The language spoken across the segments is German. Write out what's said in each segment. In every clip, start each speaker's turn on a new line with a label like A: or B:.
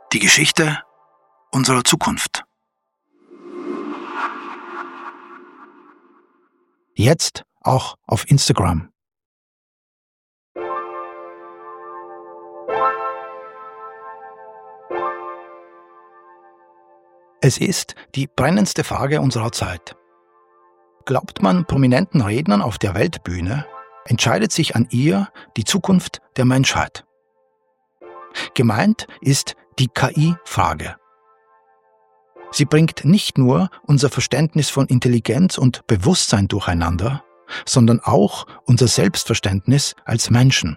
A: Die Geschichte unserer Zukunft. Jetzt auch auf Instagram. Es ist die brennendste Frage unserer Zeit. Glaubt man prominenten Rednern auf der Weltbühne, entscheidet sich an ihr die Zukunft der Menschheit. Gemeint ist die KI-Frage. Sie bringt nicht nur unser Verständnis von Intelligenz und Bewusstsein durcheinander, sondern auch unser Selbstverständnis als Menschen.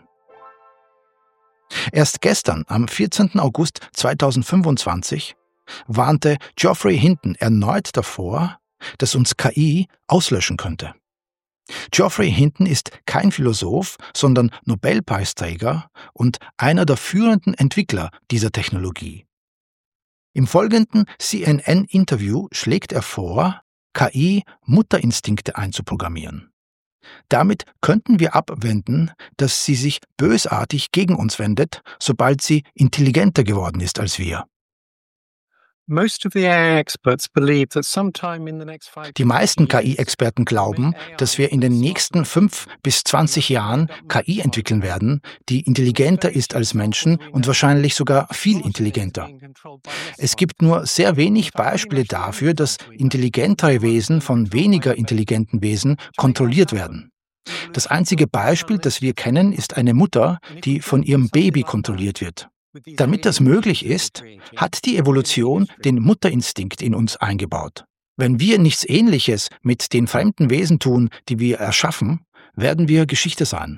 A: Erst gestern, am 14. August 2025, warnte Geoffrey Hinton erneut davor, dass uns KI auslöschen könnte. Geoffrey Hinton ist kein Philosoph, sondern Nobelpreisträger und einer der führenden Entwickler dieser Technologie. Im folgenden CNN-Interview schlägt er vor, KI Mutterinstinkte einzuprogrammieren. Damit könnten wir abwenden, dass sie sich bösartig gegen uns wendet, sobald sie intelligenter geworden ist als wir. Die meisten KI-Experten glauben, dass wir in den nächsten 5 bis 20 Jahren KI entwickeln werden, die intelligenter ist als Menschen und wahrscheinlich sogar viel intelligenter. Es gibt nur sehr wenig Beispiele dafür, dass intelligentere Wesen von weniger intelligenten Wesen kontrolliert werden. Das einzige Beispiel, das wir kennen, ist eine Mutter, die von ihrem Baby kontrolliert wird. Damit das möglich ist, hat die Evolution den Mutterinstinkt in uns eingebaut. Wenn wir nichts Ähnliches mit den fremden Wesen tun, die wir erschaffen, werden wir Geschichte sein.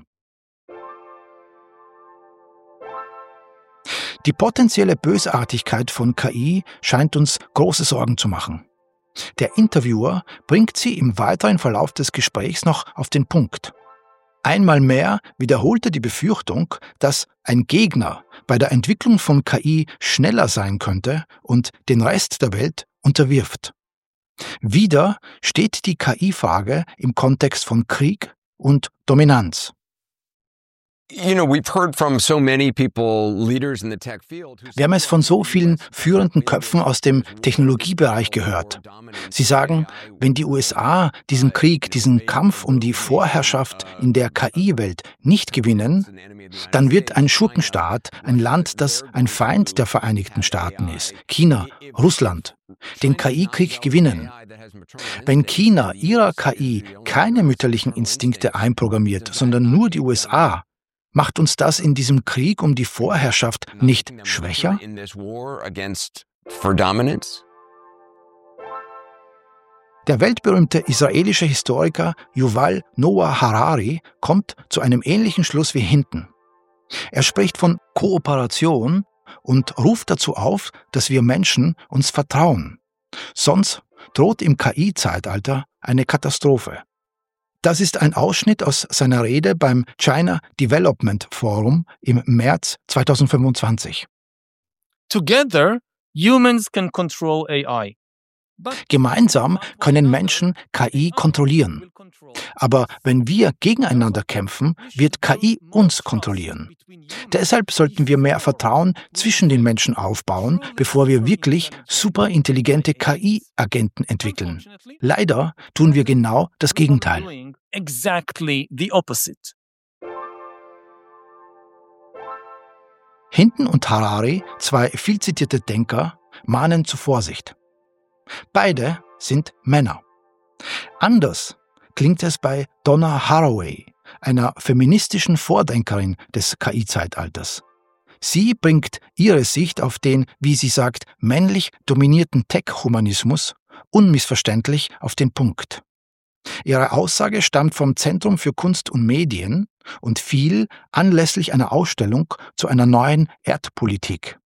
A: Die potenzielle Bösartigkeit von KI scheint uns große Sorgen zu machen. Der Interviewer bringt sie im weiteren Verlauf des Gesprächs noch auf den Punkt. Einmal mehr wiederholte die Befürchtung, dass ein Gegner bei der Entwicklung von KI schneller sein könnte und den Rest der Welt unterwirft. Wieder steht die KI-Frage im Kontext von Krieg und Dominanz. Wir haben es von so vielen führenden Köpfen aus dem Technologiebereich gehört. Sie sagen, wenn die USA diesen Krieg, diesen Kampf um die Vorherrschaft in der KI-Welt nicht gewinnen, dann wird ein Schurkenstaat, ein Land, das ein Feind der Vereinigten Staaten ist, China, Russland, den KI-Krieg gewinnen. Wenn China ihrer KI keine mütterlichen Instinkte einprogrammiert, sondern nur die USA, macht uns das in diesem Krieg um die Vorherrschaft nicht schwächer? Der weltberühmte israelische Historiker Yuval Noah Harari kommt zu einem ähnlichen Schluss wie Hinton. Er spricht von Kooperation und ruft dazu auf, dass wir Menschen uns vertrauen. Sonst droht im KI-Zeitalter eine Katastrophe. Das ist ein Ausschnitt aus seiner Rede beim China Development Forum im März 2025.
B: Together, humans can control AI.
A: Gemeinsam können Menschen KI kontrollieren. Aber wenn wir gegeneinander kämpfen, wird KI uns kontrollieren. Deshalb sollten wir mehr Vertrauen zwischen den Menschen aufbauen, bevor wir wirklich superintelligente KI-Agenten entwickeln. Leider tun wir genau das Gegenteil.
B: Exactly the opposite.
A: Hinton und Harari, 2 vielzitierte Denker, mahnen zur Vorsicht. Beide sind Männer. Anders klingt es bei Donna Haraway, einer feministischen Vordenkerin des KI-Zeitalters. Sie bringt ihre Sicht auf den, wie sie sagt, männlich dominierten Tech-Humanismus unmissverständlich auf den Punkt. Ihre Aussage stammt vom Zentrum für Kunst und Medien und fiel anlässlich einer Ausstellung zu einer neuen Erdpolitik.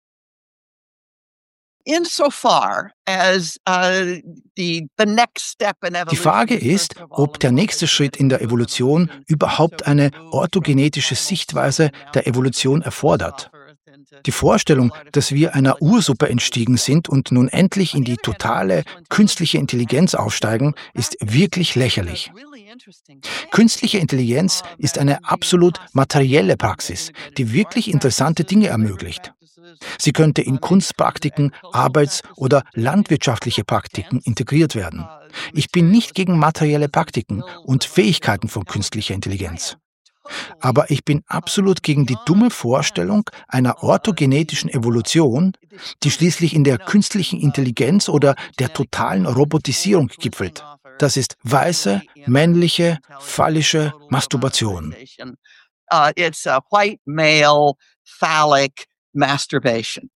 A: Die Frage ist, ob der nächste Schritt in der Evolution überhaupt eine orthogenetische Sichtweise der Evolution erfordert. Die Vorstellung, dass wir einer Ursuppe entstiegen sind und nun endlich in die totale künstliche Intelligenz aufsteigen, ist wirklich lächerlich. Künstliche Intelligenz ist eine absolut materielle Praxis, die wirklich interessante Dinge ermöglicht. Sie könnte in Kunstpraktiken, Arbeits- oder landwirtschaftliche Praktiken integriert werden. Ich bin nicht gegen materielle Praktiken und Fähigkeiten von künstlicher Intelligenz. Aber ich bin absolut gegen die dumme Vorstellung einer orthogenetischen Evolution, die schließlich in der künstlichen Intelligenz oder der totalen Robotisierung gipfelt. Das ist weiße, männliche, phallische Masturbation.
C: It's a white male phallic masturbation.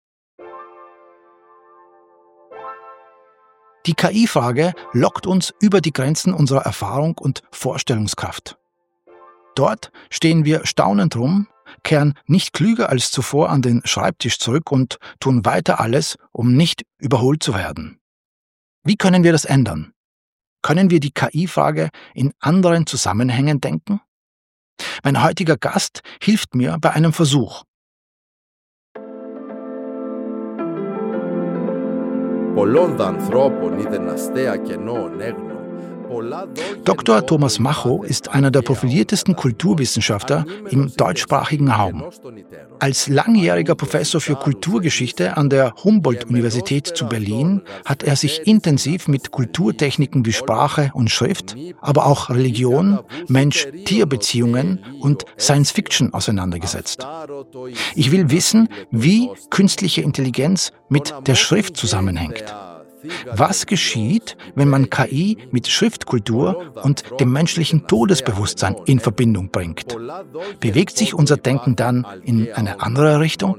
A: Die KI-Frage lockt uns über die Grenzen unserer Erfahrung und Vorstellungskraft. Dort stehen wir staunend rum, kehren nicht klüger als zuvor an den Schreibtisch zurück und tun weiter alles, um nicht überholt zu werden. Wie können wir das ändern? Können wir die KI-Frage in anderen Zusammenhängen denken? Mein heutiger Gast hilft mir bei einem Versuch. Dr. Thomas Macho ist einer der profiliertesten Kulturwissenschaftler im deutschsprachigen Raum. Als langjähriger Professor für Kulturgeschichte an der Humboldt-Universität zu Berlin hat er sich intensiv mit Kulturtechniken wie Sprache und Schrift, aber auch Religion, Mensch-Tier-Beziehungen und Science-Fiction auseinandergesetzt. Ich will wissen, wie künstliche Intelligenz mit der Schrift zusammenhängt. Was geschieht, wenn man KI mit Schriftkultur und dem menschlichen Todesbewusstsein in Verbindung bringt? Bewegt sich unser Denken dann in eine andere Richtung?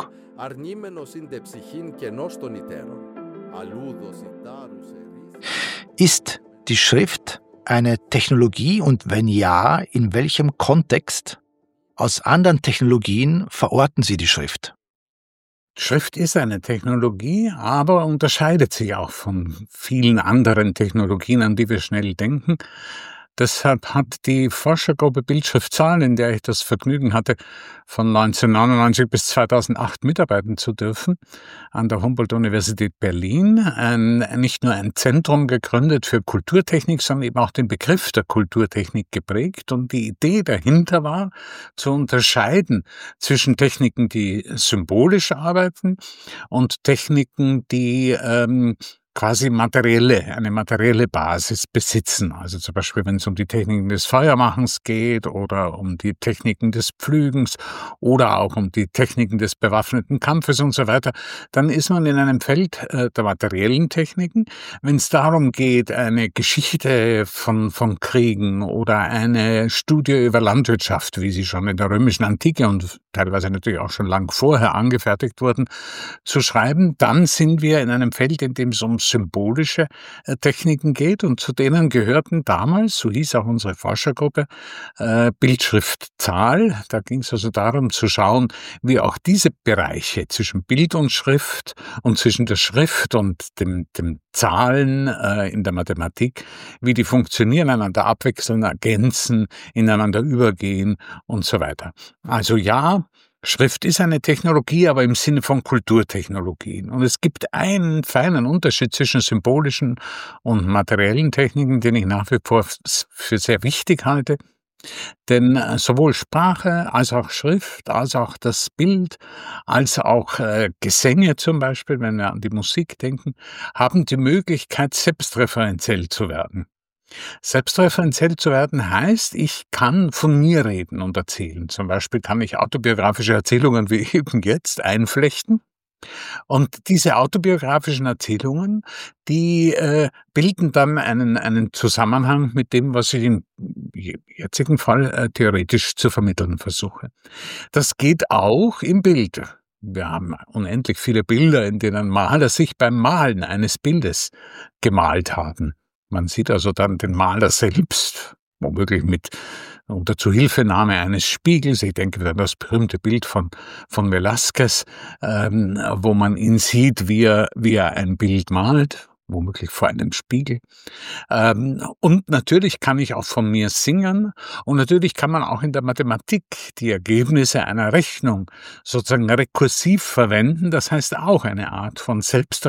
A: Ist die Schrift eine Technologie und wenn ja, in welchem Kontext? Aus anderen Technologien verorten Sie die Schrift.
D: Schrift ist eine Technologie, aber unterscheidet sich auch von vielen anderen Technologien, an die wir schnell denken. Deshalb hat die Forschergruppe Bildschriftzahl, in der ich das Vergnügen hatte, von 1999 bis 2008 mitarbeiten zu dürfen, an der Humboldt-Universität Berlin nicht nur ein Zentrum gegründet für Kulturtechnik, sondern eben auch den Begriff der Kulturtechnik geprägt. Und die Idee dahinter war, zu unterscheiden zwischen Techniken, die symbolisch arbeiten und Techniken, die quasi eine materielle Basis besitzen. Also zum Beispiel, wenn es um die Techniken des Feuermachens geht oder um die Techniken des Pflügens oder auch um die Techniken des bewaffneten Kampfes und so weiter, dann ist man in einem Feld der materiellen Techniken. Wenn es darum geht, eine Geschichte von Kriegen oder eine Studie über Landwirtschaft, wie sie schon in der römischen Antike und teilweise natürlich auch schon lang vorher angefertigt wurden, zu schreiben, dann sind wir in einem Feld, in dem es um symbolische Techniken geht und zu denen gehörten damals, so hieß auch unsere Forschergruppe, Bildschriftzahl. Da ging es also darum zu schauen, wie auch diese Bereiche zwischen Bild und Schrift und zwischen der Schrift und dem Zahlen in der Mathematik, wie die funktionieren, einander abwechseln, ergänzen, ineinander übergehen und so weiter. Also ja, Schrift ist eine Technologie, aber im Sinne von Kulturtechnologien. Und es gibt einen feinen Unterschied zwischen symbolischen und materiellen Techniken, den ich nach wie vor für sehr wichtig halte. Denn sowohl Sprache als auch Schrift, als auch das Bild, als auch Gesänge zum Beispiel, wenn wir an die Musik denken, haben die Möglichkeit, selbstreferenziell zu werden. Selbstreferenziell zu werden heißt, ich kann von mir reden und erzählen. Zum Beispiel kann ich autobiografische Erzählungen wie eben jetzt einflechten. Und diese autobiografischen Erzählungen, die bilden dann einen Zusammenhang mit dem, was ich im jetzigen Fall theoretisch zu vermitteln versuche. Das geht auch im Bild. Wir haben unendlich viele Bilder, in denen Maler sich beim Malen eines Bildes gemalt haben. Man sieht also dann den Maler selbst, womöglich unter Zuhilfenahme eines Spiegels. Ich denke an das berühmte Bild von Velázquez, wo man ihn sieht, wie er ein Bild malt, womöglich vor einem Spiegel. Und natürlich kann ich auch von mir singen und natürlich kann man auch in der Mathematik die Ergebnisse einer Rechnung sozusagen rekursiv verwenden. Das heißt auch eine Art von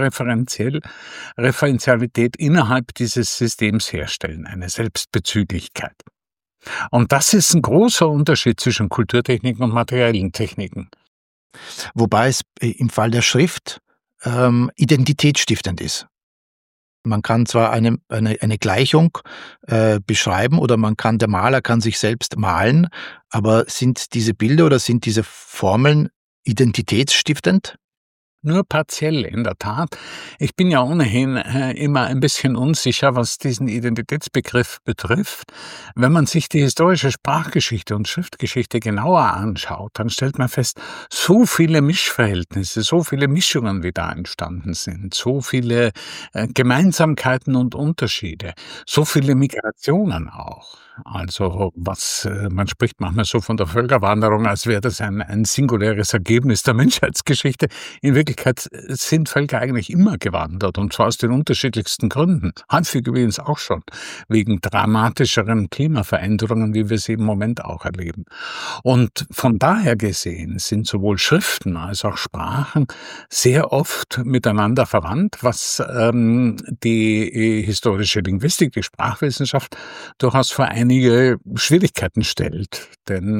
D: Referenzialität innerhalb dieses Systems herstellen, eine Selbstbezüglichkeit. Und das ist ein großer Unterschied zwischen Kulturtechniken und materiellen Techniken.
A: Wobei es im Fall der Schrift identitätsstiftend ist. Man kann zwar eine Gleichung beschreiben oder der Maler kann sich selbst malen, aber sind diese Bilder oder sind diese Formeln identitätsstiftend?
D: Nur partiell, in der Tat. Ich bin ja ohnehin immer ein bisschen unsicher, was diesen Identitätsbegriff betrifft. Wenn man sich die historische Sprachgeschichte und Schriftgeschichte genauer anschaut, dann stellt man fest, so viele Mischverhältnisse, so viele Mischungen, wie da entstanden sind, so viele Gemeinsamkeiten und Unterschiede, so viele Migrationen auch. Also man spricht manchmal so von der Völkerwanderung, als wäre das ein singuläres Ergebnis der Menschheitsgeschichte. In Wirklichkeit sind Völker eigentlich immer gewandert, und zwar aus den unterschiedlichsten Gründen. Häufig übrigens auch schon wegen dramatischeren Klimaveränderungen, wie wir sie im Moment auch erleben. Und von daher gesehen sind sowohl Schriften als auch Sprachen sehr oft miteinander verwandt, was die historische Linguistik, die Sprachwissenschaft, durchaus vor einige Schwierigkeiten stellt. Denn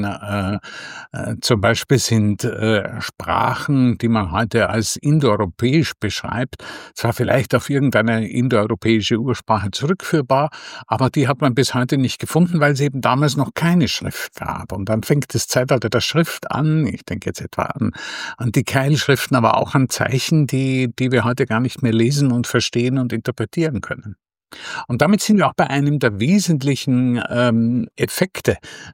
D: zum Beispiel sind Sprachen, die man heute als indoeuropäisch beschreibt, zwar vielleicht auf irgendeine indoeuropäische Ursprache zurückführbar, aber die hat man bis heute nicht gefunden, weil es eben damals noch keine Schrift gab. Und dann fängt das Zeitalter der Schrift an. Ich denke jetzt etwa an die Keilschriften, aber auch an Zeichen, die wir heute gar nicht mehr lesen und verstehen und interpretieren können. Und damit sind wir auch bei einem der wesentlichen Effekte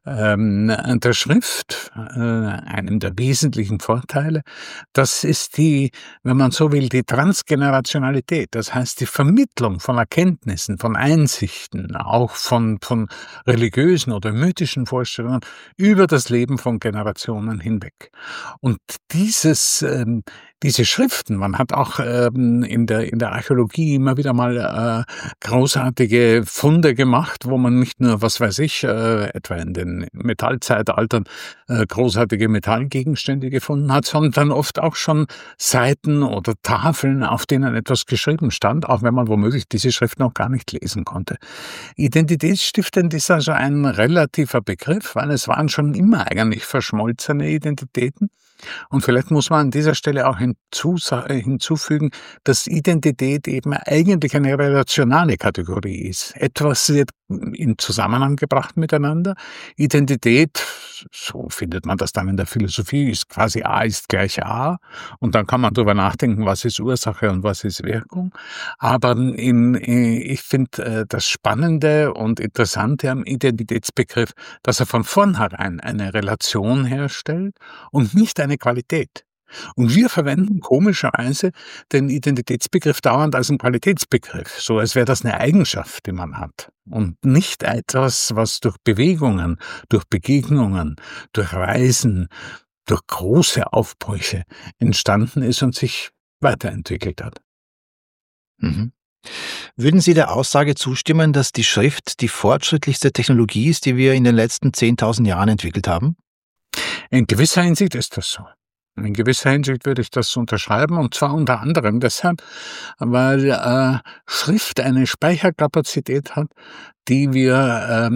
D: der Schrift, einem der wesentlichen Vorteile. Das ist wenn man so will, die Transgenerationalität. Das heißt, die Vermittlung von Erkenntnissen, von Einsichten, auch von religiösen oder mythischen Vorstellungen über das Leben von Generationen hinweg. Und diese Schriften, man hat auch in der Archäologie immer wieder mal großartige Funde gemacht, wo man nicht nur, etwa in den Metallzeitaltern großartige Metallgegenstände gefunden hat, sondern oft auch schon Seiten oder Tafeln, auf denen etwas geschrieben stand, auch wenn man womöglich diese Schrift noch gar nicht lesen konnte. Identitätsstiftend ist also ein relativer Begriff, weil es waren schon immer eigentlich verschmolzene Identitäten. Und vielleicht muss man an dieser Stelle auch hinzufügen, dass Identität eben eigentlich eine relationale Kategorie ist. Etwas wird in Zusammenhang gebracht miteinander. Identität, so findet man das dann in der Philosophie, ist quasi A ist gleich A. Und dann kann man darüber nachdenken, was ist Ursache und was ist Wirkung. Aber ich finde das Spannende und Interessante am Identitätsbegriff, dass er von vornherein eine Relation herstellt und nicht eine Qualität. Und wir verwenden komischerweise den Identitätsbegriff dauernd als einen Qualitätsbegriff, so als wäre das eine Eigenschaft, die man hat. Und nicht etwas, was durch Bewegungen, durch Begegnungen, durch Reisen, durch große Aufbrüche entstanden ist und sich weiterentwickelt hat.
A: Mhm. Würden Sie der Aussage zustimmen, dass die Schrift die fortschrittlichste Technologie ist, die wir in den letzten 10.000 Jahren entwickelt haben?
D: In gewisser Hinsicht ist das so. In gewisser Hinsicht würde ich das unterschreiben, und zwar unter anderem deshalb, weil Schrift eine Speicherkapazität hat, die wir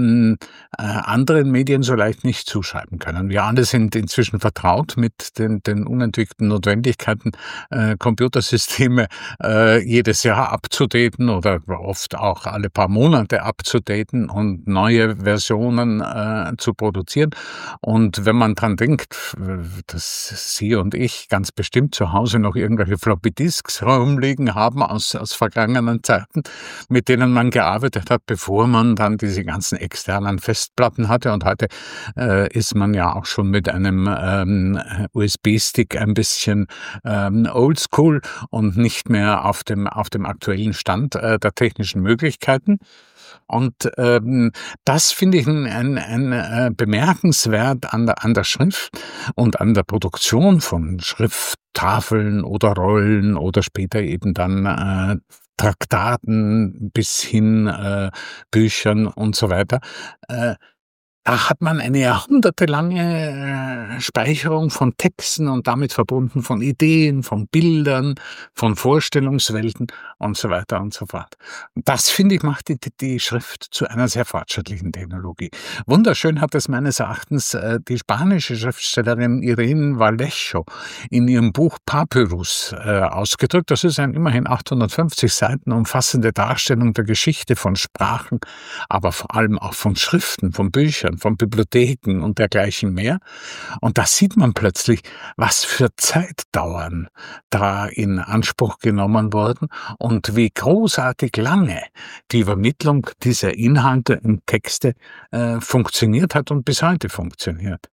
D: anderen Medien so leicht nicht zuschreiben können. Wir alle sind inzwischen vertraut mit den unentwickelten Notwendigkeiten, Computersysteme jedes Jahr abzudaten oder oft auch alle paar Monate abzudaten und neue Versionen zu produzieren. Und wenn man dran denkt, dass Sie und ich ganz bestimmt zu Hause noch irgendwelche Floppy-Disks rumliegen haben aus vergangenen Zeiten, mit denen man gearbeitet hat, bevor man dann diese ganzen externen Festplatten hatte. Und heute ist man ja auch schon mit einem USB-Stick ein bisschen oldschool und nicht mehr auf dem aktuellen Stand der technischen Möglichkeiten. Und das finde ich ein bemerkenswert an der Schrift und an der Produktion von Schrifttafeln oder Rollen oder später eben dann Traktaten bis hin Büchern und so weiter, Da hat man eine jahrhundertelange Speicherung von Texten und damit verbunden von Ideen, von Bildern, von Vorstellungswelten und so weiter und so fort. Das, finde ich, macht die Schrift zu einer sehr fortschrittlichen Technologie. Wunderschön hat es meines Erachtens die spanische Schriftstellerin Irene Vallejo in ihrem Buch Papyrus ausgedrückt. Das ist eine immerhin 850 Seiten umfassende Darstellung der Geschichte von Sprachen, aber vor allem auch von Schriften, von Büchern, von Bibliotheken und dergleichen mehr. Und da sieht man plötzlich, was für Zeitdauern da in Anspruch genommen wurden und wie großartig lange die Übermittlung dieser Inhalte und Texte funktioniert hat und bis heute funktioniert.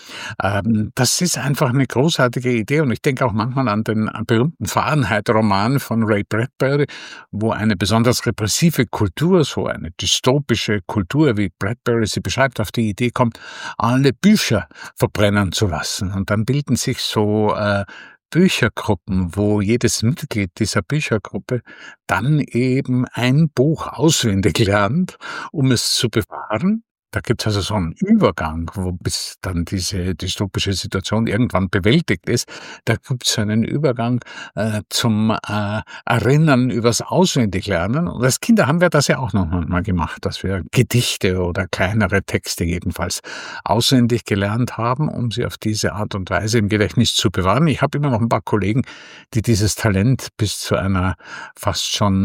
D: Das ist einfach eine großartige Idee und ich denke auch manchmal an den berühmten Fahrenheit-Roman von Ray Bradbury, wo eine besonders repressive Kultur, so eine dystopische Kultur, wie Bradbury sie beschreibt, auf die Idee kommt, alle Bücher verbrennen zu lassen. Und dann bilden sich so Büchergruppen, wo jedes Mitglied dieser Büchergruppe dann eben ein Buch auswendig lernt, um es zu bewahren. Da gibt's also so einen Übergang, wo bis dann diese dystopische Situation irgendwann bewältigt ist. Da gibt's so einen Übergang zum Erinnern übers Auswendiglernen. Und als Kinder haben wir das ja auch noch mal gemacht, dass wir Gedichte oder kleinere Texte jedenfalls auswendig gelernt haben, um sie auf diese Art und Weise im Gedächtnis zu bewahren. Ich habe immer noch ein paar Kollegen, die dieses Talent bis zu einer fast schon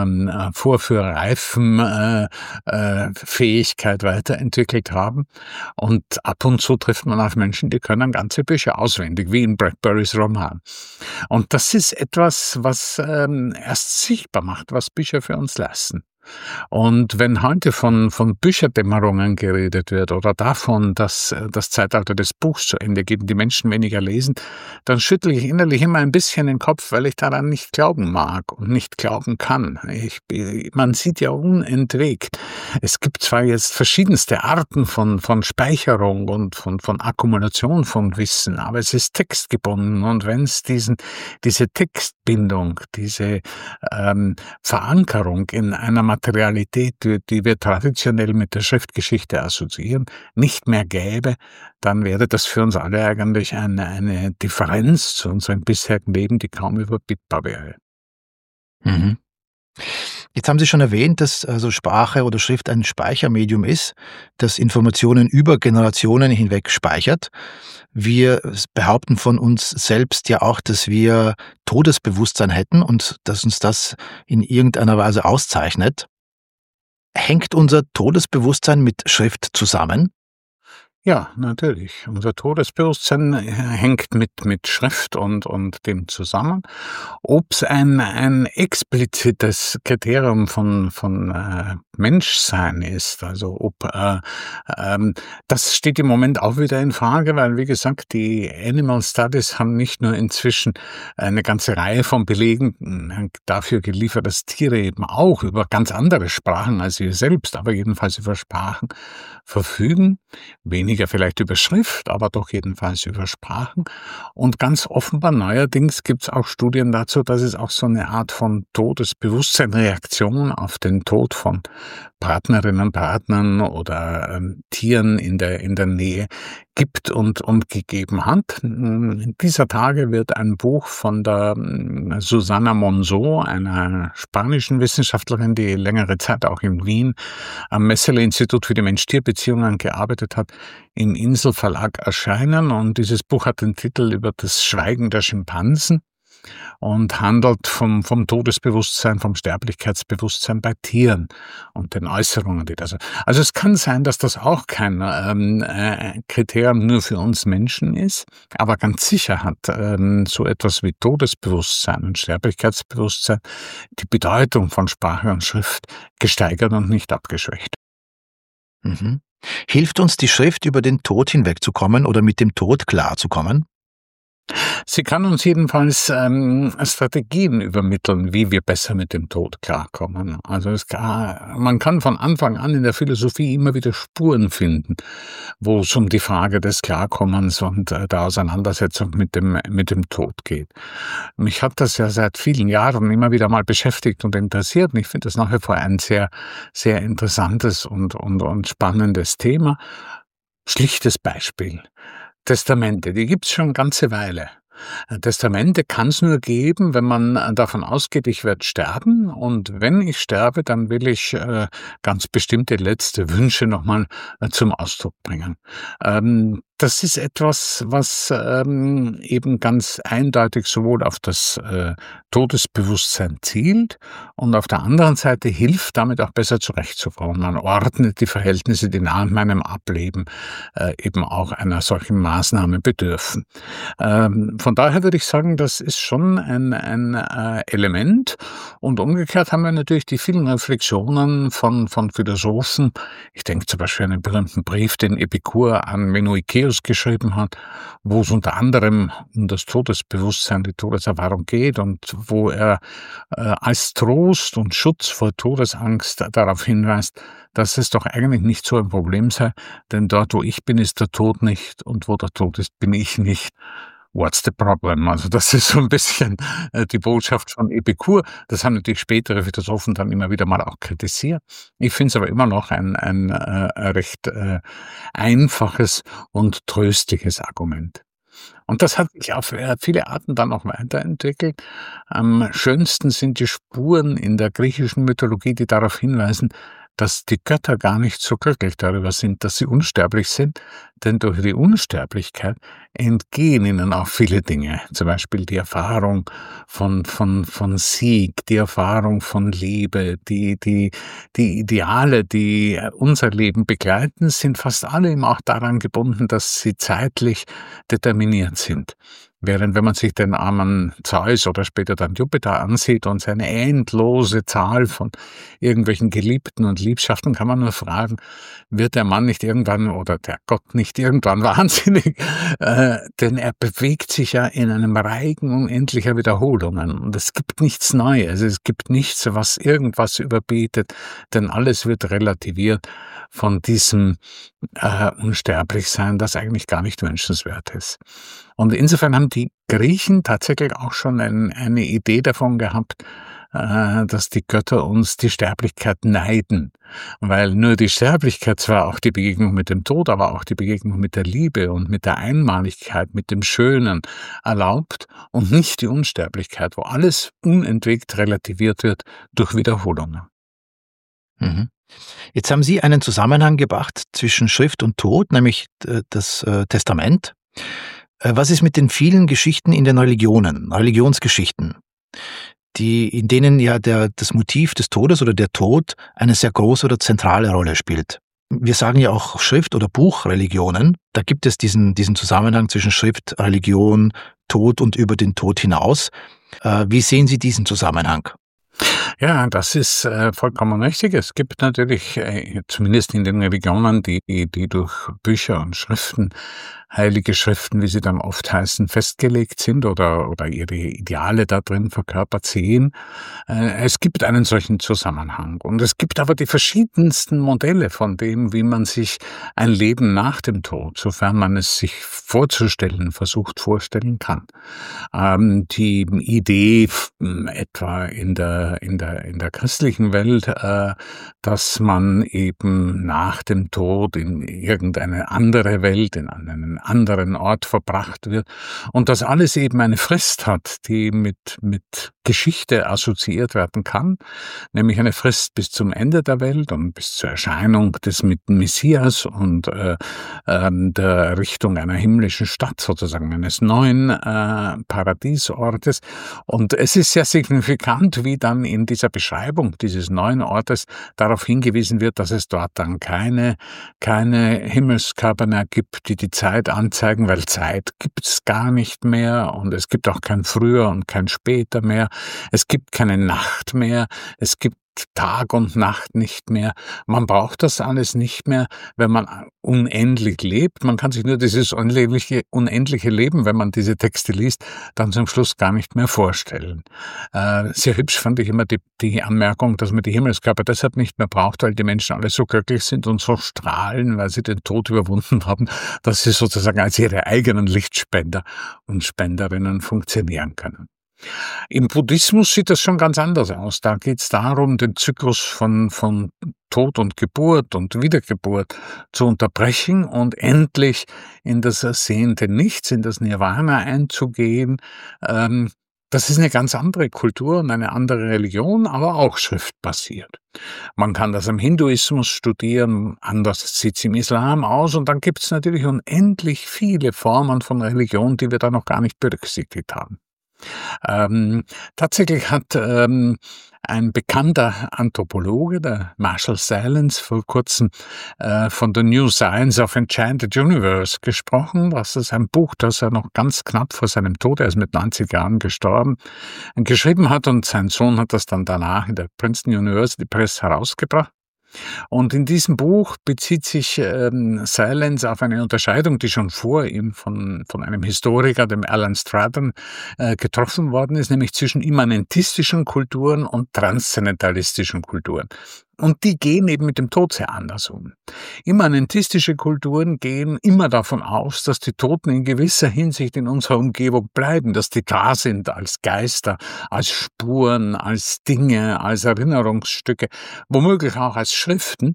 D: vorführreifen Fähigkeit weiterentwickelt haben. Und ab und zu trifft man auf Menschen, die können ganze Bücher auswendig, wie in Bradburys Roman. Und das ist etwas, was erst sichtbar macht, was Bücher für uns leisten. Und wenn heute von Bücherdämmerungen geredet wird oder davon, dass das Zeitalter des Buchs zu Ende geht und die Menschen weniger lesen, dann schüttle ich innerlich immer ein bisschen den Kopf, weil ich daran nicht glauben mag und nicht glauben kann. Man sieht ja unentwegt, es gibt zwar jetzt verschiedenste Arten von Speicherung und von Akkumulation von Wissen, aber es ist textgebunden und wenn es diese Textbindung, diese Verankerung in einer Materialität, die wir traditionell mit der Schriftgeschichte assoziieren, nicht mehr gäbe, dann wäre das für uns alle eigentlich eine Differenz zu unserem bisherigen Leben, die kaum überbietbar wäre.
A: Mhm. Jetzt haben Sie schon erwähnt, dass also Sprache oder Schrift ein Speichermedium ist, das Informationen über Generationen hinweg speichert. Wir behaupten von uns selbst ja auch, dass wir Todesbewusstsein hätten und dass uns das in irgendeiner Weise auszeichnet. Hängt unser Todesbewusstsein mit Schrift zusammen?
D: Ja, natürlich. Unser Todesbewusstsein hängt mit Schrift und dem zusammen. Ob's ein explizites Kriterium von Menschsein ist, also ob das steht im Moment auch wieder in Frage, weil wie gesagt, die Animal Studies haben nicht nur inzwischen eine ganze Reihe von Belegen dafür geliefert, dass Tiere eben auch über ganz andere Sprachen als wir selbst, aber jedenfalls über Sprachen verfügen. Weniger vielleicht über Schrift, aber doch jedenfalls über Sprachen. Und ganz offenbar neuerdings gibt es auch Studien dazu, dass es auch so eine Art von Todesbewusstseinreaktion auf den Tod von Partnerinnen, Partnern oder Tieren in der Nähe gibt und gegeben hat. In dieser Tage wird ein Buch von der Susana Monzó, einer spanischen Wissenschaftlerin, die längere Zeit auch in Wien am Messele-Institut für die Mensch-Tier-Beziehungen gearbeitet hat, im Insel-Verlag erscheinen. Und dieses Buch hat den Titel über das Schweigen der Schimpansen und handelt vom Todesbewusstsein, vom Sterblichkeitsbewusstsein bei Tieren und den Äußerungen, die das. Also es kann sein, dass das auch kein Kriterium nur für uns Menschen ist, aber ganz sicher hat so etwas wie Todesbewusstsein und Sterblichkeitsbewusstsein die Bedeutung von Sprache und Schrift gesteigert und nicht abgeschwächt.
A: Mhm. Hilft uns die Schrift, über den Tod hinwegzukommen oder mit dem Tod klarzukommen?
D: Sie kann uns jedenfalls Strategien übermitteln, wie wir besser mit dem Tod klarkommen. Also man kann von Anfang an in der Philosophie immer wieder Spuren finden, wo es um die Frage des Klarkommens und der Auseinandersetzung mit dem Tod geht. Mich hat das ja seit vielen Jahren immer wieder mal beschäftigt und interessiert. Und ich finde das nach wie vor ein sehr, sehr interessantes und spannendes Thema. Schlichtes Beispiel. Testamente, die gibt's schon eine ganze Weile. Testamente kann es nur geben, wenn man davon ausgeht, ich werde sterben, und wenn ich sterbe, dann will ich ganz bestimmte letzte Wünsche nochmal zum Ausdruck bringen. Das ist etwas, was eben ganz eindeutig sowohl auf das Todesbewusstsein zielt und auf der anderen Seite hilft, damit auch besser zurechtzukommen. Man ordnet die Verhältnisse, die nach meinem Ableben eben auch einer solchen Maßnahme bedürfen. Von daher würde ich sagen, das ist schon ein Element. Und umgekehrt haben wir natürlich die vielen Reflexionen von Philosophen. Ich denke zum Beispiel an den berühmten Brief, den Epikur an Menoikeus geschrieben hat, wo es unter anderem um das Todesbewusstsein, die Todeserfahrung geht und wo er als Trost und Schutz vor Todesangst darauf hinweist, dass es doch eigentlich nicht so ein Problem sei, denn dort, wo ich bin, ist der Tod nicht, und wo der Tod ist, bin ich nicht. What's the problem? Also das ist so ein bisschen die Botschaft von Epikur. Das haben natürlich spätere Philosophen dann immer wieder mal auch kritisiert. Ich finde es aber immer noch ein recht einfaches und tröstliches Argument. Und das hat sich auf viele Arten dann auch weiterentwickelt. Am schönsten sind die Spuren in der griechischen Mythologie, die darauf hinweisen, dass die Götter gar nicht so glücklich darüber sind, dass sie unsterblich sind, denn durch die Unsterblichkeit entgehen ihnen auch viele Dinge, zum Beispiel die Erfahrung von Sieg, die Erfahrung von Liebe, die Ideale, die unser Leben begleiten, sind fast alle eben auch daran gebunden, dass sie zeitlich determiniert sind. Während wenn man sich den armen Zeus oder später dann Jupiter ansieht und seine endlose Zahl von irgendwelchen Geliebten und Liebschaften, kann man nur fragen, wird der Mann nicht irgendwann oder der Gott nicht irgendwann wahnsinnig? Denn er bewegt sich ja in einem Reigen unendlicher Wiederholungen und es gibt nichts Neues, es gibt nichts, was irgendwas überbietet, denn alles wird relativiert von diesem Unsterblichsein, das eigentlich gar nicht wünschenswert ist. Und insofern haben die Griechen tatsächlich auch schon eine Idee davon gehabt, dass die Götter uns die Sterblichkeit neiden, weil nur die Sterblichkeit zwar auch die Begegnung mit dem Tod, aber auch die Begegnung mit der Liebe und mit der Einmaligkeit, mit dem Schönen erlaubt und nicht die Unsterblichkeit, wo alles unentwegt relativiert wird durch Wiederholungen.
A: Mhm. Jetzt haben Sie einen Zusammenhang gebracht zwischen Schrift und Tod, nämlich das Testament. Was ist mit den vielen Geschichten in den Religionen, Religionsgeschichten, in denen ja das Motiv des Todes oder der Tod eine sehr große oder zentrale Rolle spielt? Wir sagen ja auch Schrift- oder Buchreligionen. Da gibt es diesen Zusammenhang zwischen Schrift, Religion, Tod und über den Tod hinaus. Wie sehen Sie diesen Zusammenhang?
D: Ja, das ist vollkommen richtig. Es gibt natürlich, zumindest in den Religionen, die durch Bücher und Schriften, heilige Schriften, wie sie dann oft heißen, festgelegt sind oder ihre Ideale da drin verkörpert sehen. Es gibt einen solchen Zusammenhang. Und es gibt aber die verschiedensten Modelle von dem, wie man sich ein Leben nach dem Tod, sofern man es sich vorstellen kann. Die Idee etwa in der christlichen Welt, dass man eben nach dem Tod in irgendeine andere Welt, in einen anderen Ort verbracht wird und das alles eben eine Frist hat, die mit Geschichte assoziiert werden kann, nämlich eine Frist bis zum Ende der Welt und bis zur Erscheinung des Messias und der Richtung einer himmlischen Stadt, sozusagen eines neuen Paradiesortes. Und es ist sehr signifikant, wie dann in dieser Beschreibung dieses neuen Ortes darauf hingewiesen wird, dass es dort dann keine Himmelskörper mehr gibt, die Zeit anzeigen, weil Zeit gibt's gar nicht mehr und es gibt auch kein Früher und kein Später mehr. Es gibt keine Nacht mehr. Es gibt Tag und Nacht nicht mehr. Man braucht das alles nicht mehr, wenn man unendlich lebt. Man kann sich nur dieses unendliche Leben, wenn man diese Texte liest, dann zum Schluss gar nicht mehr vorstellen. Sehr hübsch fand ich immer die Anmerkung, dass man die Himmelskörper deshalb nicht mehr braucht, weil die Menschen alle so glücklich sind und so strahlen, weil sie den Tod überwunden haben, dass sie sozusagen als ihre eigenen Lichtspender und Spenderinnen funktionieren können. Im Buddhismus sieht das schon ganz anders aus. Da geht es darum, den Zyklus von Tod und Geburt und Wiedergeburt zu unterbrechen und endlich in das ersehnte Nichts, in das Nirvana einzugehen. Das ist eine ganz andere Kultur und eine andere Religion, aber auch schriftbasiert. Man kann das im Hinduismus studieren, anders sieht es im Islam aus, und dann gibt es natürlich unendlich viele Formen von Religion, die wir da noch gar nicht berücksichtigt haben. Tatsächlich hat ein bekannter Anthropologe, der Marshall Sahlins, vor kurzem von The New Science of Enchanted Universe gesprochen. Das ist ein Buch, das er noch ganz knapp vor seinem Tod, er ist mit 90 Jahren gestorben, geschrieben hat, und sein Sohn hat das dann danach in der Princeton University Press herausgebracht. Und in diesem Buch bezieht sich Sahlins auf eine Unterscheidung, die schon vor ihm von einem Historiker, dem Alan Stratton, getroffen worden ist, nämlich zwischen immanentistischen Kulturen und transzendentalistischen Kulturen. Und die gehen eben mit dem Tod sehr anders um. Immanentistische Kulturen gehen immer davon aus, dass die Toten in gewisser Hinsicht in unserer Umgebung bleiben, dass die da sind als Geister, als Spuren, als Dinge, als Erinnerungsstücke, womöglich auch als Schriften,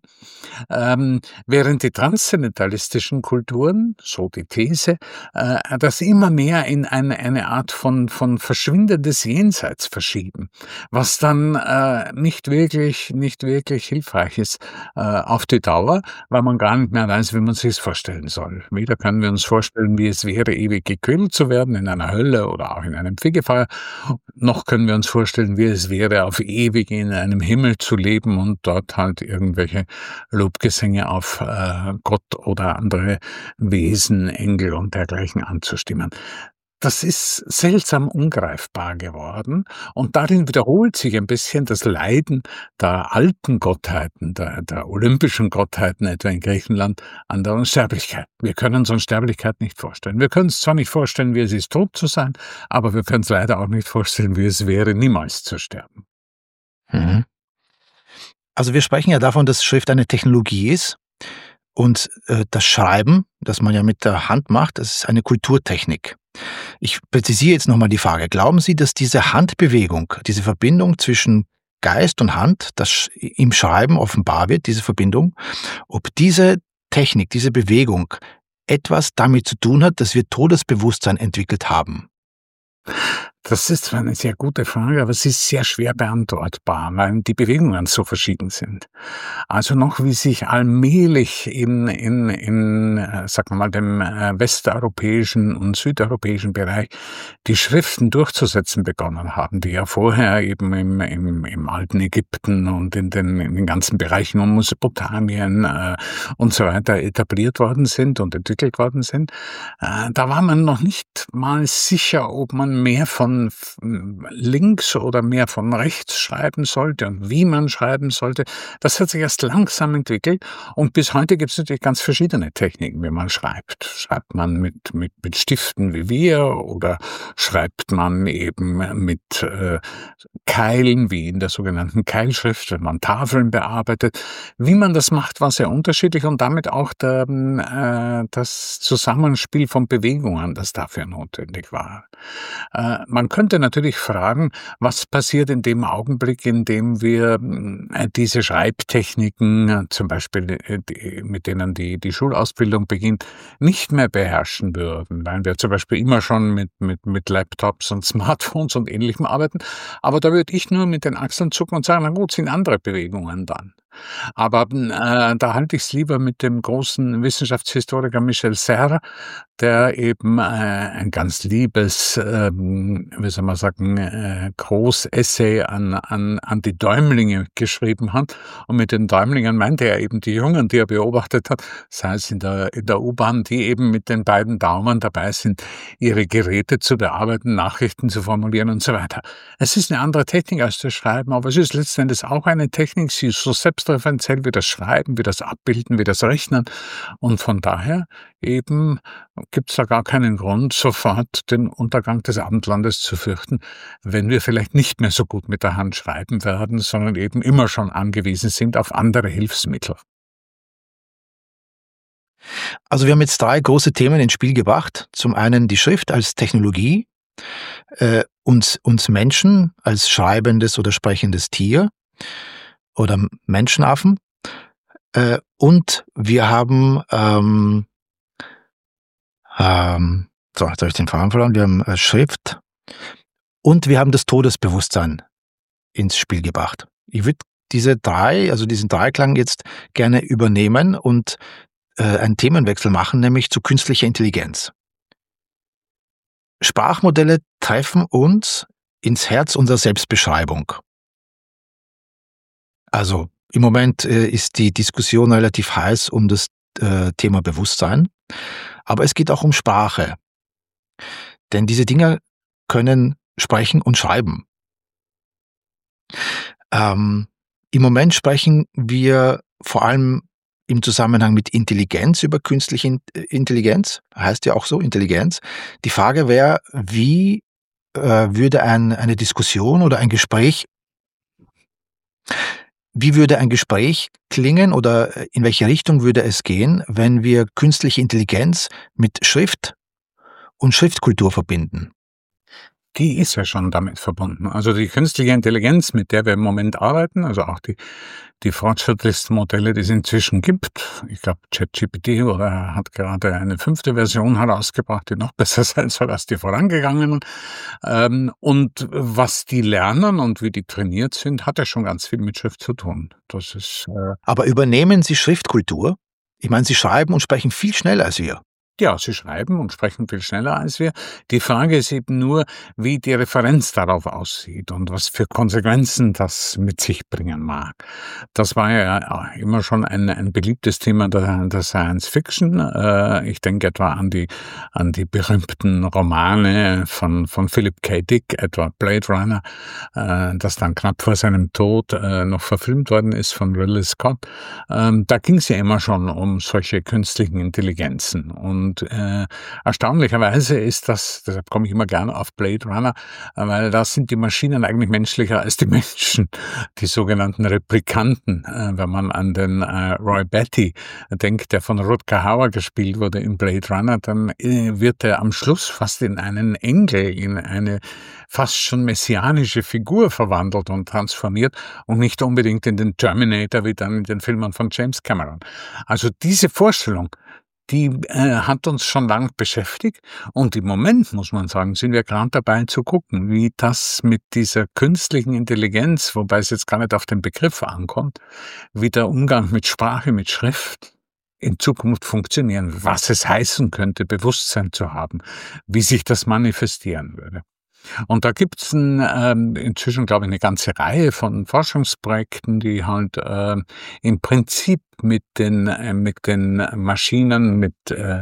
D: während die transzendentalistischen Kulturen, so die These, das immer mehr in eine Art von verschwindendes Jenseits verschieben, was dann nicht wirklich hilfreich ist auf die Dauer, weil man gar nicht mehr weiß, wie man sich es vorstellen soll. Weder können wir uns vorstellen, wie es wäre, ewig gequält zu werden in einer Hölle oder auch in einem Fegefeuer, noch können wir uns vorstellen, wie es wäre, auf ewig in einem Himmel zu leben und dort halt irgendwelche Lobgesänge auf Gott oder andere Wesen, Engel und dergleichen anzustimmen. Das ist seltsam ungreifbar geworden, und darin wiederholt sich ein bisschen das Leiden der alten Gottheiten, der olympischen Gottheiten, etwa in Griechenland, an der Unsterblichkeit. Wir können uns Unsterblichkeit nicht vorstellen. Wir können es zwar nicht vorstellen, wie es ist, tot zu sein, aber wir können es leider auch nicht vorstellen, wie es wäre, niemals zu sterben.
A: Mhm. Also wir sprechen ja davon, dass Schrift eine Technologie ist, und das Schreiben, das man ja mit der Hand macht, das ist eine Kulturtechnik. Ich präzisiere jetzt nochmal die Frage. Glauben Sie, dass diese Handbewegung, diese Verbindung zwischen Geist und Hand, das im Schreiben offenbar wird, diese Verbindung, ob diese Technik, diese Bewegung etwas damit zu tun hat, dass wir Todesbewusstsein entwickelt haben?
D: Das ist zwar eine sehr gute Frage, aber sie ist sehr schwer beantwortbar, weil die Bewegungen so verschieden sind. Also noch wie sich allmählich in sagen wir mal, dem westeuropäischen und südeuropäischen Bereich die Schriften durchzusetzen begonnen haben, die ja vorher eben im alten Ägypten und in den ganzen Bereichen um Mesopotamien und so weiter etabliert worden sind und entwickelt worden sind, da war man noch nicht mal sicher, ob man mehr von links oder mehr von rechts schreiben sollte und wie man schreiben sollte. Das hat sich erst langsam entwickelt, und bis heute gibt es natürlich ganz verschiedene Techniken, wie man schreibt. Schreibt man mit Stiften wie wir, oder schreibt man eben mit Keilen, wie in der sogenannten Keilschrift, wenn man Tafeln bearbeitet. Wie man das macht, war sehr unterschiedlich, und damit auch das Zusammenspiel von Bewegungen, das dafür notwendig war. Man könnte natürlich fragen, was passiert in dem Augenblick, in dem wir diese Schreibtechniken, zum Beispiel mit denen die Schulausbildung beginnt, nicht mehr beherrschen würden, weil wir zum Beispiel immer schon mit Laptops und Smartphones und Ähnlichem arbeiten. Aber da würde ich nur mit den Achseln zucken und sagen, na gut, sind andere Bewegungen dann. Aber da halte ich es lieber mit dem großen Wissenschaftshistoriker Michel Serres, der eben ein ganz liebes, wie soll man sagen, Großessay an die Däumlinge geschrieben hat. Und mit den Däumlingen meinte er eben die Jungen, die er beobachtet hat, sei es in der U-Bahn, die eben mit den beiden Daumen dabei sind, ihre Geräte zu bearbeiten, Nachrichten zu formulieren und so weiter. Es ist eine andere Technik als das Schreiben, aber es ist letzten Endes auch eine Technik, sie ist so selbstreferenziell wie das Schreiben, wie das Abbilden, wie das Rechnen. Und von daher eben gibt es da gar keinen Grund, sofort den Untergang des Abendlandes zu fürchten, wenn wir vielleicht nicht mehr so gut mit der Hand schreiben werden, sondern eben immer schon angewiesen sind auf andere Hilfsmittel.
A: Also wir haben jetzt 3 große Themen ins Spiel gebracht. Zum einen die Schrift als Technologie, uns Menschen als schreibendes oder sprechendes Tier oder Menschenaffen, und wir haben jetzt habe ich den Faden verloren. Wir haben Schrift und wir haben das Todesbewusstsein ins Spiel gebracht. Ich würde diesen Dreiklang jetzt gerne übernehmen und einen Themenwechsel machen, nämlich zu künstlicher Intelligenz. Sprachmodelle treffen uns ins Herz unserer Selbstbeschreibung. Also im Moment ist die Diskussion relativ heiß um das Thema Bewusstsein, aber es geht auch um Sprache. Denn diese Dinger können sprechen und schreiben. Im Moment sprechen wir vor allem im Zusammenhang mit Intelligenz über künstliche Intelligenz, heißt ja auch so, Intelligenz. Die Frage wäre, wie würde eine Diskussion oder ein Gespräch, wie würde ein Gespräch klingen oder in welche Richtung würde es gehen, wenn wir künstliche Intelligenz mit Schrift und Schriftkultur verbinden?
D: Die ist ja schon damit verbunden. Also die künstliche Intelligenz, mit der wir im Moment arbeiten, also auch die fortschrittlichsten Modelle, die es inzwischen gibt. Ich glaube, ChatGPT hat gerade eine 5. Version herausgebracht, die noch besser sein soll als die vorangegangenen. Und was die lernen und wie die trainiert sind, hat ja schon ganz viel mit Schrift zu tun. Das ist.
A: Aber übernehmen Sie Schriftkultur? Ich meine, Sie schreiben und sprechen viel schneller als wir.
D: Ja, sie schreiben und sprechen viel schneller als wir. Die Frage ist eben nur, wie die Referenz darauf aussieht und was für Konsequenzen das mit sich bringen mag. Das war ja immer schon ein beliebtes Thema der Science Fiction. Ich denke etwa an die berühmten Romane von Philip K. Dick, etwa Blade Runner, das dann knapp vor seinem Tod noch verfilmt worden ist von Ridley Scott. Da ging es ja immer schon um solche künstlichen Intelligenzen. Und erstaunlicherweise ist das, deshalb komme ich immer gerne auf Blade Runner, weil da sind die Maschinen eigentlich menschlicher als die Menschen, die sogenannten Replikanten. Wenn man an den Roy Batty denkt, der von Rutger Hauer gespielt wurde in Blade Runner, dann wird er am Schluss fast in einen Engel, in eine fast schon messianische Figur verwandelt und transformiert und nicht unbedingt in den Terminator wie dann in den Filmen von James Cameron. Also diese Vorstellung, die hat uns schon lange beschäftigt und im Moment, muss man sagen, sind wir gerade dabei zu gucken, wie das mit dieser künstlichen Intelligenz, wobei es jetzt gar nicht auf den Begriff ankommt, wie der Umgang mit Sprache, mit Schrift in Zukunft funktionieren, was es heißen könnte, Bewusstsein zu haben, wie sich das manifestieren würde. Und da gibt's inzwischen, glaube ich, eine ganze Reihe von Forschungsprojekten, die halt im Prinzip mit den Maschinen, mit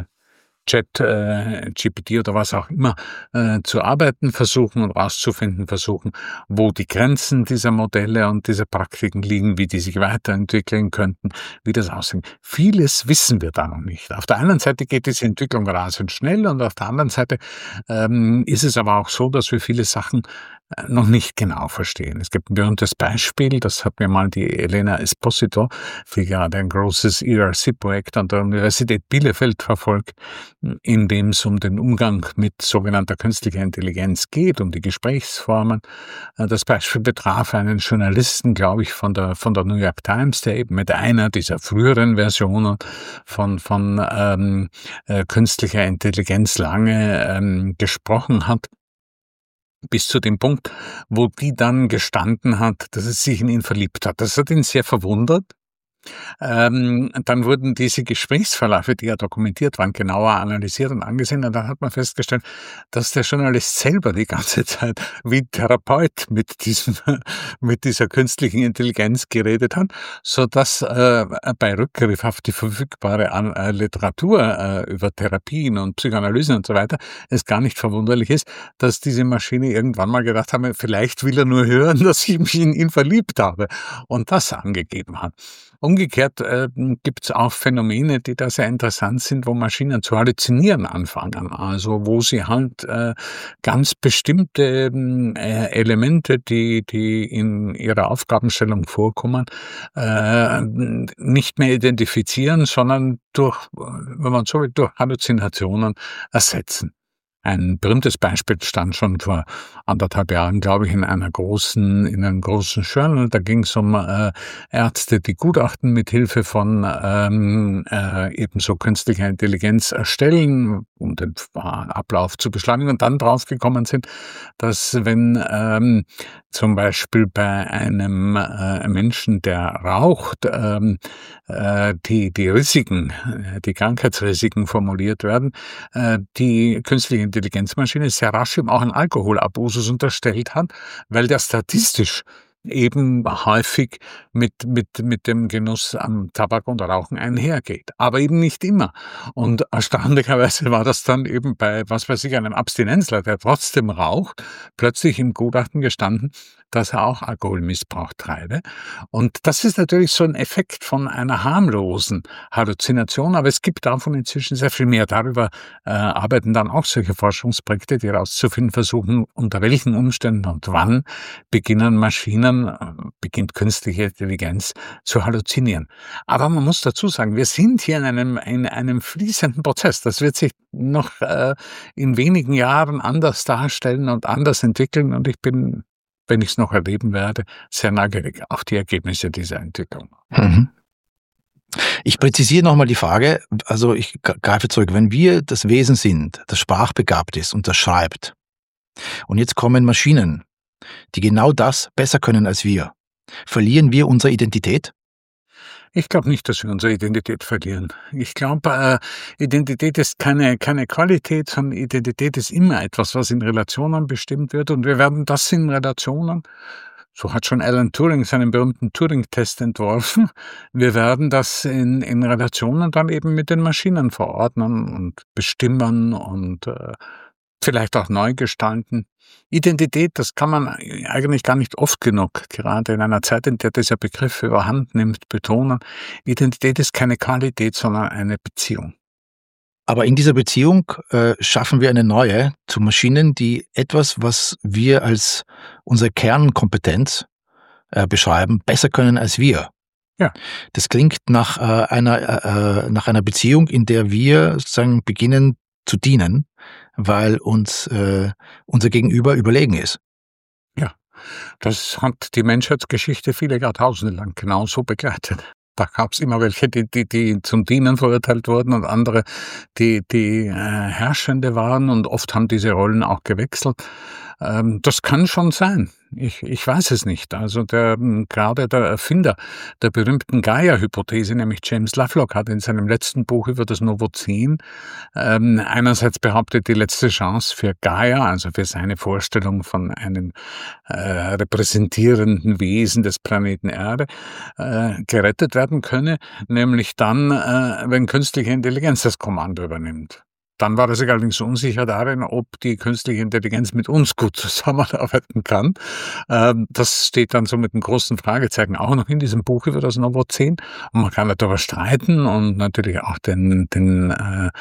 D: ChatGPT oder was auch immer zu arbeiten versuchen und rauszufinden versuchen, wo die Grenzen dieser Modelle und dieser Praktiken liegen, wie die sich weiterentwickeln könnten, wie das aussieht. Vieles wissen wir da noch nicht. Auf der einen Seite geht diese Entwicklung rasend schnell und auf der anderen Seite ist es aber auch so, dass wir viele Sachen noch nicht genau verstehen. Es gibt ein berühmtes Beispiel, das hat mir mal die Elena Esposito, die gerade ein großes ERC-Projekt an der Universität Bielefeld verfolgt, in dem es um den Umgang mit sogenannter künstlicher Intelligenz geht, um die Gesprächsformen. Das Beispiel betraf einen Journalisten, glaube ich, von der New York Times, der eben mit einer dieser früheren Versionen von künstlicher Intelligenz lange gesprochen hat, bis zu dem Punkt, wo die dann gestanden hat, dass es sich in ihn verliebt hat. Das hat ihn sehr verwundert, Dann wurden diese Gesprächsverläufe, die ja dokumentiert waren, genauer analysiert und angesehen. Und dann hat man festgestellt, dass der Journalist selber die ganze Zeit wie Therapeut mit dieser künstlichen Intelligenz geredet hat, so dass bei Rückgriff auf die verfügbare Literatur über Therapien und Psychoanalysen und so weiter es gar nicht verwunderlich ist, dass diese Maschine irgendwann mal gedacht hat, vielleicht will er nur hören, dass ich mich in ihn verliebt habe und das angegeben hat. Umgekehrt gibt es auch Phänomene, die da sehr interessant sind, wo Maschinen zu halluzinieren anfangen. Also wo sie halt ganz bestimmte Elemente, die in ihrer Aufgabenstellung vorkommen, nicht mehr identifizieren, sondern wenn man so will, durch Halluzinationen ersetzen. Ein berühmtes Beispiel stand schon vor 1,5 Jahren, glaube ich, in einem großen Journal. Da ging es um Ärzte, die Gutachten mit Hilfe von ebenso künstlicher Intelligenz erstellen, um den Ablauf zu beschleunigen und dann draufgekommen sind, dass wenn zum Beispiel bei einem Menschen, der raucht, die Risiken, die Krankheitsrisiken formuliert werden, die künstliche Intelligenzmaschine sehr rasch eben auch einen Alkoholabusus unterstellt hat, weil der statistisch eben häufig mit dem Genuss am Tabak und Rauchen einhergeht. Aber eben nicht immer. Und erstaunlicherweise war das dann eben bei, einem Abstinenzler, der trotzdem raucht, plötzlich im Gutachten gestanden, dass er auch Alkoholmissbrauch treibe. Und das ist natürlich so ein Effekt von einer harmlosen Halluzination, aber es gibt davon inzwischen sehr viel mehr. Darüber arbeiten dann auch solche Forschungsprojekte, die herauszufinden versuchen, unter welchen Umständen und wann beginnt künstliche Intelligenz zu halluzinieren. Aber man muss dazu sagen, wir sind hier in einem fließenden Prozess. Das wird sich noch in wenigen Jahren anders darstellen und anders entwickeln und ich bin, wenn ich es noch erleben werde, sehr neugierig auf die Ergebnisse dieser Entwicklung.
A: Mhm. Ich präzisiere nochmal die Frage, also ich greife zurück, wenn wir das Wesen sind, das sprachbegabt ist und das schreibt, und jetzt kommen Maschinen, die genau das besser können als wir, verlieren wir unsere Identität?
D: Ich glaube nicht, dass wir unsere Identität verlieren. Ich glaube, Identität ist keine Qualität, sondern Identität ist immer etwas, was in Relationen bestimmt wird. Und wir werden das in Relationen, so hat schon Alan Turing seinen berühmten Turing-Test entworfen, wir werden das in Relationen dann eben mit den Maschinen verordnen und bestimmen und vielleicht auch neu gestalten. Identität, das kann man eigentlich gar nicht oft genug, gerade in einer Zeit, in der dieser Begriff überhand nimmt, betonen. Identität ist keine Qualität, sondern eine Beziehung.
A: Aber in dieser Beziehung schaffen wir eine neue zu Maschinen, die etwas, was wir als unsere Kernkompetenz beschreiben, besser können als wir.
D: Ja.
A: Das klingt nach einer Beziehung, in der wir sozusagen beginnen zu dienen, weil uns unser Gegenüber überlegen ist.
D: Ja, das hat die Menschheitsgeschichte viele Jahrtausende lang genauso begleitet. Da gab es immer welche, die zum Dienen verurteilt wurden und andere, die Herrschende waren und oft haben diese Rollen auch gewechselt. Das kann schon sein. Ich weiß es nicht. Also gerade der Erfinder der berühmten Gaia-Hypothese, nämlich James Lovelock, hat in seinem letzten Buch über das Novozän einerseits behauptet, die letzte Chance für Gaia, also für seine Vorstellung von einem repräsentierenden Wesen des Planeten Erde, gerettet werden könne, nämlich dann, wenn künstliche Intelligenz das Kommando übernimmt. Dann war er sich allerdings unsicher darin, ob die künstliche Intelligenz mit uns gut zusammenarbeiten kann. Das steht dann so mit einem großen Fragezeichen auch noch in diesem Buch über das Novozän. Und man kann darüber streiten und natürlich auch er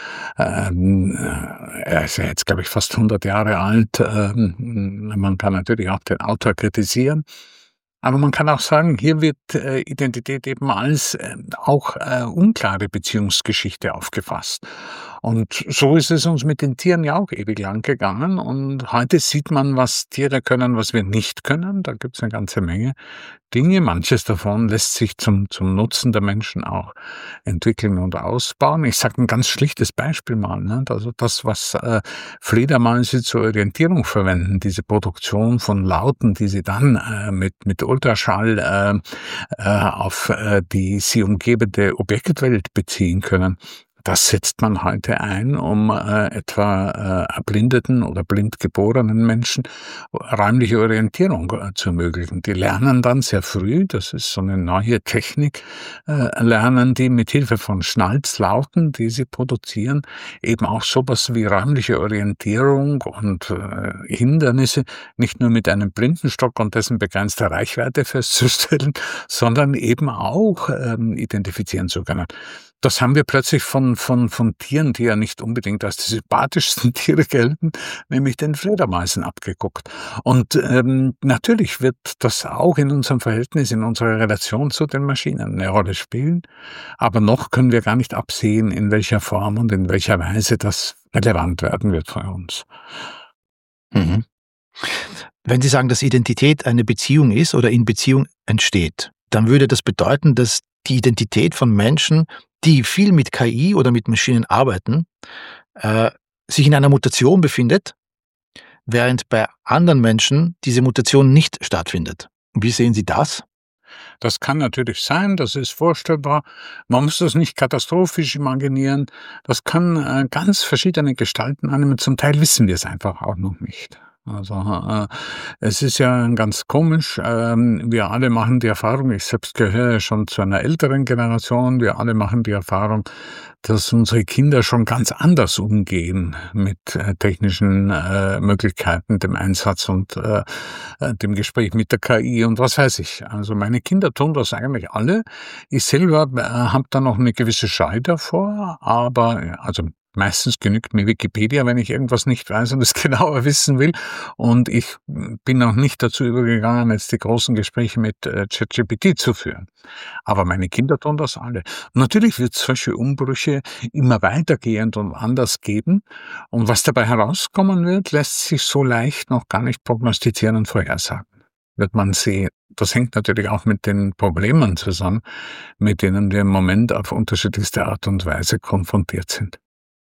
D: ist ja jetzt, glaube ich, fast 100 Jahre alt. Man kann natürlich auch den Autor kritisieren. Aber man kann auch sagen, hier wird Identität eben als auch unklare Beziehungsgeschichte aufgefasst. Und so ist es uns mit den Tieren ja auch ewig lang gegangen. Und heute sieht man, was Tiere können, was wir nicht können. Da gibt es eine ganze Menge Dinge. Manches davon lässt sich zum Nutzen der Menschen auch entwickeln und ausbauen. Ich sage ein ganz schlichtes Beispiel mal, ne? Also das, was Fledermäuse zur Orientierung verwenden, diese Produktion von Lauten, die sie dann mit Ultraschall auf die sie umgebende Objektwelt beziehen können. Das setzt man heute ein, um etwa erblindeten oder blind geborenen Menschen räumliche Orientierung zu ermöglichen. Die lernen dann sehr früh, das ist so eine neue Technik, lernen die mit Hilfe von Schnalzlauten, die sie produzieren, eben auch sowas wie räumliche Orientierung und Hindernisse nicht nur mit einem Blindenstock und dessen begrenzter Reichweite festzustellen, sondern eben auch identifizieren zu können. Das haben wir plötzlich von Tieren, die ja nicht unbedingt als die sympathischsten Tiere gelten, nämlich den Fledermäusen abgeguckt. Und natürlich wird das auch in unserem Verhältnis, in unserer Relation zu den Maschinen eine Rolle spielen. Aber noch können wir gar nicht absehen, in welcher Form und in welcher Weise das relevant werden wird für uns.
A: Mhm. Wenn Sie sagen, dass Identität eine Beziehung ist oder in Beziehung entsteht, dann würde das bedeuten, dass die Identität von Menschen, die viel mit KI oder mit Maschinen arbeiten, sich in einer Mutation befindet, während bei anderen Menschen diese Mutation nicht stattfindet. Wie sehen Sie das?
D: Das kann natürlich sein, das ist vorstellbar. Man muss das nicht katastrophisch imaginieren. Das kann ganz verschiedene Gestalten annehmen. Zum Teil wissen wir es einfach auch noch nicht. Also es ist ja ganz komisch, wir alle machen die Erfahrung, ich selbst gehöre schon zu einer älteren Generation, wir alle machen die Erfahrung, dass unsere Kinder schon ganz anders umgehen mit technischen Möglichkeiten, dem Einsatz und dem Gespräch mit der KI und was weiß ich. Also meine Kinder tun das eigentlich alle. Ich selber habe da noch eine gewisse Scheu davor, aber also meistens genügt mir Wikipedia, wenn ich irgendwas nicht weiß und es genauer wissen will. Und ich bin auch nicht dazu übergegangen, jetzt die großen Gespräche mit ChatGPT zu führen. Aber meine Kinder tun das alle. Und natürlich wird es solche Umbrüche immer weitergehend und anders geben. Und was dabei herauskommen wird, lässt sich so leicht noch gar nicht prognostizieren und vorhersagen. Wird man sehen. Das hängt natürlich auch mit den Problemen zusammen, mit denen wir im Moment auf unterschiedlichste Art und Weise konfrontiert sind.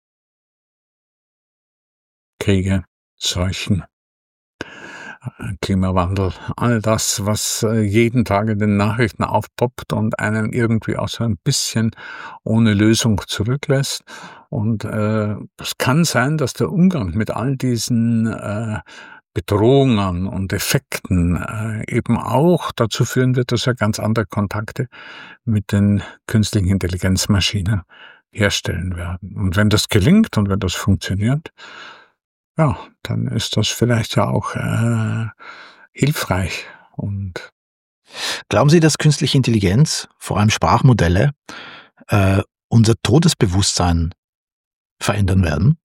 D: Kriege, Seuchen, Klimawandel, all das, was jeden Tag in den Nachrichten aufpoppt und einen irgendwie auch so ein bisschen ohne Lösung zurücklässt. Und es kann sein, dass der Umgang mit all diesen Bedrohungen und Effekten eben auch dazu führen wird, dass wir ganz andere Kontakte mit den künstlichen Intelligenzmaschinen herstellen werden. Und wenn das gelingt und wenn das funktioniert, ja, dann ist das vielleicht ja auch hilfreich. Und
A: Glauben Sie, dass künstliche Intelligenz, vor allem Sprachmodelle, unser Todesbewusstsein verändern werden?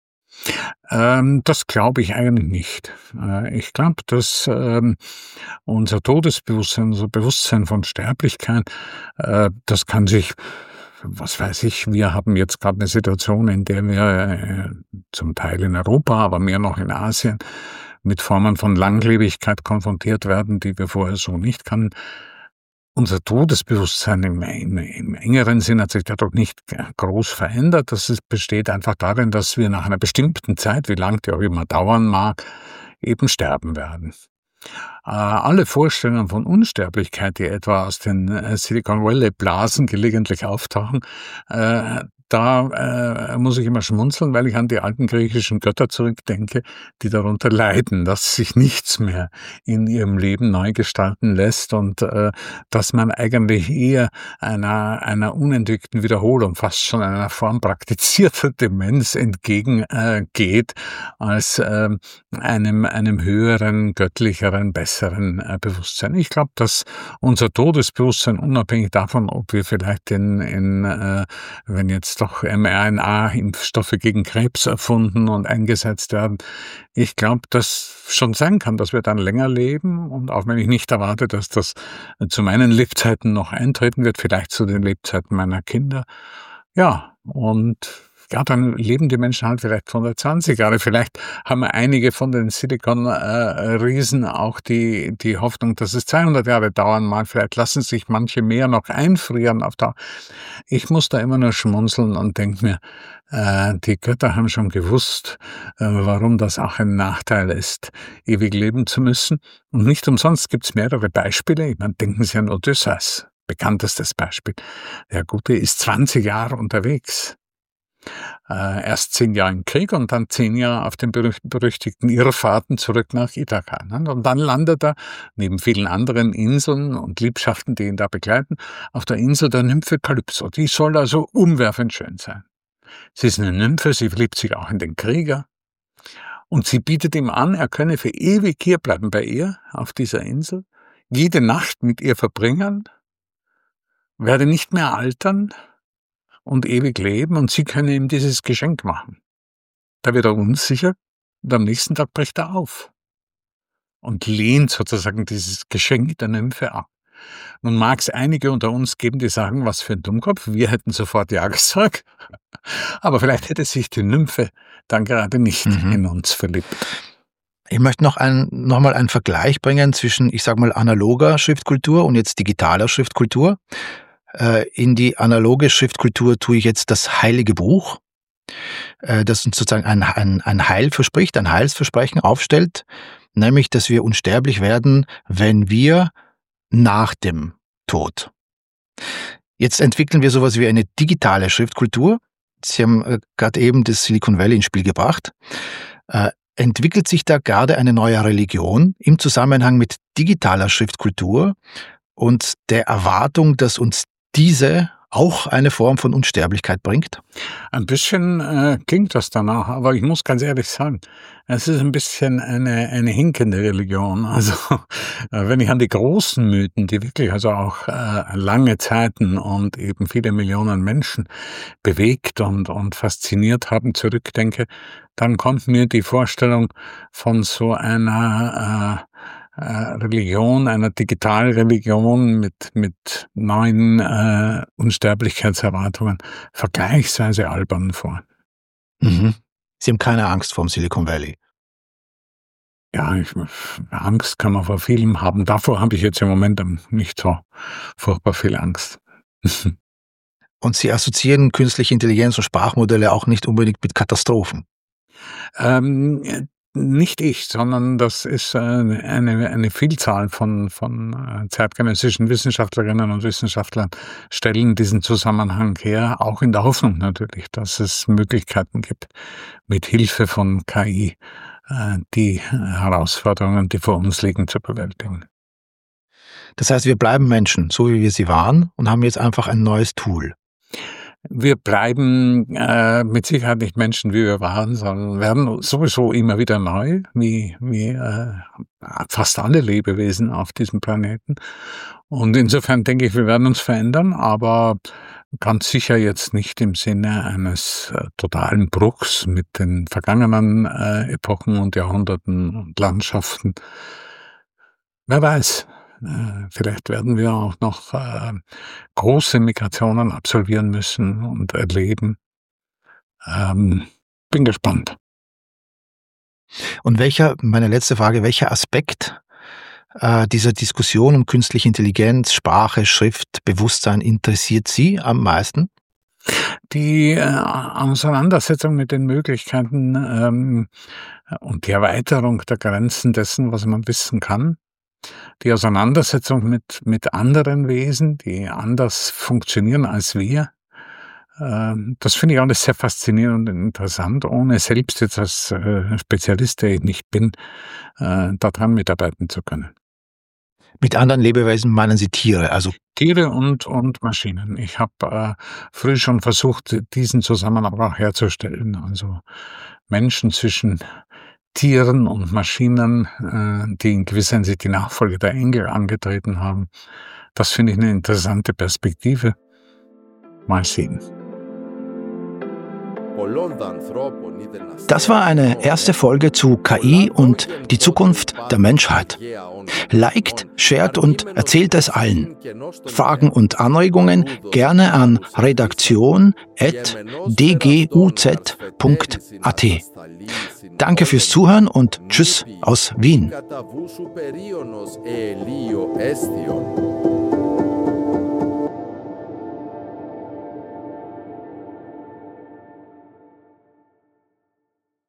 D: Das glaube ich eigentlich nicht. Ich glaube, dass unser Todesbewusstsein, unser Bewusstsein von Sterblichkeit, das kann sich, was weiß ich, wir haben jetzt gerade eine Situation, in der wir zum Teil in Europa, aber mehr noch in Asien mit Formen von Langlebigkeit konfrontiert werden, die wir vorher so nicht kannten. Unser Todesbewusstsein im engeren Sinn hat sich dadurch nicht groß verändert. Das besteht einfach darin, dass wir nach einer bestimmten Zeit, wie lang die auch immer dauern mag, eben sterben werden. Alle Vorstellungen von Unsterblichkeit, die etwa aus den Silicon Valley Blasen gelegentlich auftauchen, da muss ich immer schmunzeln, weil ich an die alten griechischen Götter zurückdenke, die darunter leiden, dass sich nichts mehr in ihrem Leben neu gestalten lässt und dass man eigentlich eher einer unentwickelten Wiederholung, fast schon einer Form praktizierter Demenz entgegengeht, als einem höheren, göttlicheren, besseren Bewusstsein. Ich glaube, dass unser Todesbewusstsein, unabhängig davon, ob wir vielleicht wenn jetzt doch mRNA-Impfstoffe gegen Krebs erfunden und eingesetzt werden. Ich glaube, dass schon sein kann, dass wir dann länger leben und auch wenn ich nicht erwarte, dass das zu meinen Lebzeiten noch eintreten wird, vielleicht zu den Lebzeiten meiner Kinder. Ja, und ja, dann leben die Menschen halt vielleicht 120 Jahre. Vielleicht haben einige von den Silicon-Riesen auch die Hoffnung, dass es 200 Jahre dauern mag. Vielleicht lassen sich manche mehr noch einfrieren auf Dauer. Ich muss da immer nur schmunzeln und denke mir, die Götter haben schon gewusst, warum das auch ein Nachteil ist, ewig leben zu müssen. Und nicht umsonst gibt es mehrere Beispiele. Ich meine, denken Sie an Odysseus, bekanntestes Beispiel. Der Gute ist 20 Jahre unterwegs. Erst 10 Jahre im Krieg und dann 10 Jahre auf den berüchtigten Irrfahrten zurück nach Ithaka. Und dann landet er, neben vielen anderen Inseln und Liebschaften, die ihn da begleiten, auf der Insel der Nymphe Kalypso. Die soll also umwerfend schön sein. Sie ist eine Nymphe, sie verliebt sich auch in den Krieger. Und sie bietet ihm an, er könne für ewig hier bleiben bei ihr, auf dieser Insel, jede Nacht mit ihr verbringen, werde nicht mehr altern und ewig leben und sie könne ihm dieses Geschenk machen. Da wird er unsicher und am nächsten Tag bricht er auf und lehnt sozusagen dieses Geschenk der Nymphe ab. Nun mag es einige unter uns geben, die sagen, was für ein Dummkopf, wir hätten sofort Ja gesagt, aber vielleicht hätte sich die Nymphe dann gerade nicht in uns verliebt.
A: Ich möchte noch mal einen Vergleich bringen zwischen, ich sage mal, analoger Schriftkultur und jetzt digitaler Schriftkultur. In die analoge Schriftkultur tue ich jetzt das Heilige Buch, das uns sozusagen ein Heil verspricht, ein Heilsversprechen aufstellt, nämlich, dass wir unsterblich werden, wenn wir nach dem Tod. Jetzt entwickeln wir sowas wie eine digitale Schriftkultur. Sie haben gerade eben das Silicon Valley ins Spiel gebracht. Entwickelt sich da gerade eine neue Religion im Zusammenhang mit digitaler Schriftkultur und der Erwartung, dass uns diese auch eine Form von Unsterblichkeit bringt?
D: Ein bisschen klingt das danach, aber ich muss ganz ehrlich sagen, es ist ein bisschen eine hinkende Religion. Also wenn ich an die großen Mythen, die wirklich also auch lange Zeiten und eben viele Millionen Menschen bewegt und fasziniert haben, zurückdenke, dann kommt mir die Vorstellung von so einer Religion, einer Digitalreligion mit neuen Unsterblichkeitserwartungen vergleichsweise albern vor.
A: Mhm. Sie haben keine Angst vor dem Silicon Valley?
D: Ja, Angst kann man vor vielem haben. Davor habe ich jetzt im Moment nicht so furchtbar viel Angst.
A: Und Sie assoziieren künstliche Intelligenz und Sprachmodelle auch nicht unbedingt mit Katastrophen?
D: Nicht ich, sondern das ist eine Vielzahl von zeitgenössischen Wissenschaftlerinnen und Wissenschaftlern stellen diesen Zusammenhang her, auch in der Hoffnung natürlich, dass es Möglichkeiten gibt, mit Hilfe von KI die Herausforderungen, die vor uns liegen, zu bewältigen.
A: Das heißt, wir bleiben Menschen, so wie wir sie waren, und haben jetzt einfach ein neues Tool.
D: Wir bleiben mit Sicherheit nicht Menschen, wie wir waren, sondern werden sowieso immer wieder neu, wie fast alle Lebewesen auf diesem Planeten. Und insofern denke ich, wir werden uns verändern, aber ganz sicher jetzt nicht im Sinne eines totalen Bruchs mit den vergangenen Epochen und Jahrhunderten und Landschaften. Wer weiß. Vielleicht werden wir auch noch große Migrationen absolvieren müssen und erleben. Bin gespannt.
A: Und meine letzte Frage, welcher Aspekt dieser Diskussion um künstliche Intelligenz, Sprache, Schrift, Bewusstsein interessiert Sie am meisten?
D: Die Auseinandersetzung mit den Möglichkeiten und die Erweiterung der Grenzen dessen, was man wissen kann. Die Auseinandersetzung mit anderen Wesen, die anders funktionieren als wir, das finde ich alles sehr faszinierend und interessant, ohne selbst jetzt als Spezialist, der ich nicht bin, daran mitarbeiten zu können.
A: Mit anderen Lebewesen meinen Sie Tiere, also
D: Tiere und Maschinen. Ich habe früh schon versucht, diesen Zusammenhang auch herzustellen. Also Menschen zwischen Tieren und Maschinen, die in gewisser Hinsicht die Nachfolge der Engel angetreten haben. Das finde ich eine interessante Perspektive. Mal sehen.
A: Das war eine erste Folge zu KI und die Zukunft der Menschheit. Liked, shared und erzählt es allen. Fragen und Anregungen gerne an redaktion@dguz.at. Danke fürs Zuhören und Tschüss aus Wien.